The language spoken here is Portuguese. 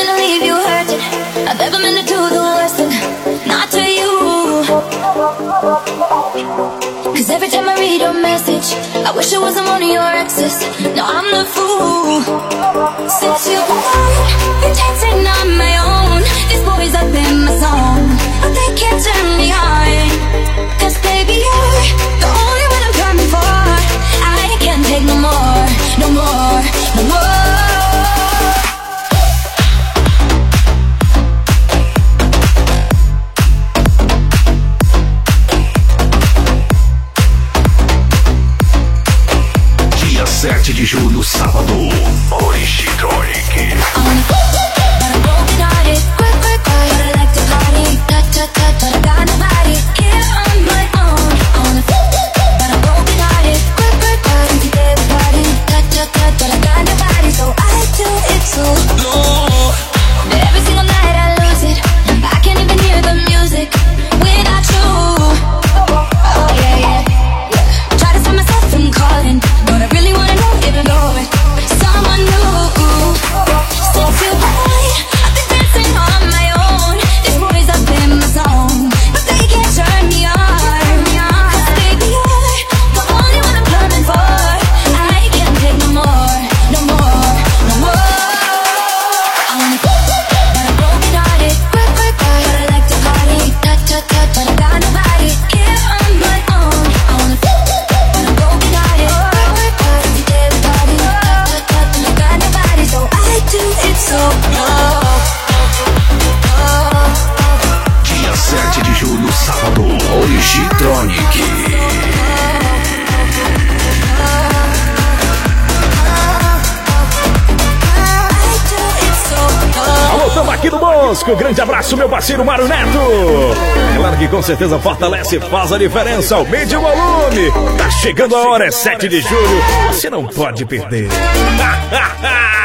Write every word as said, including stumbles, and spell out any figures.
shouldn't leave you hurting. I've never meant to do the worst thing, not to you. Cause every time I read your message, I wish I wasn't one of your exes. No, I'm the fool. Since you've been dancing on my own, these boys up in my zone, but they can't turn me on. Cause baby, you're the only one I'm coming for. I can't take no more, no more, no more. sete de julho, sábado, Origitronic. Grande abraço, meu parceiro Mário Neto. Claro que com certeza fortalece e faz a diferença. Aumente o volume. Tá chegando a hora, é sete de julho. Você não pode perder.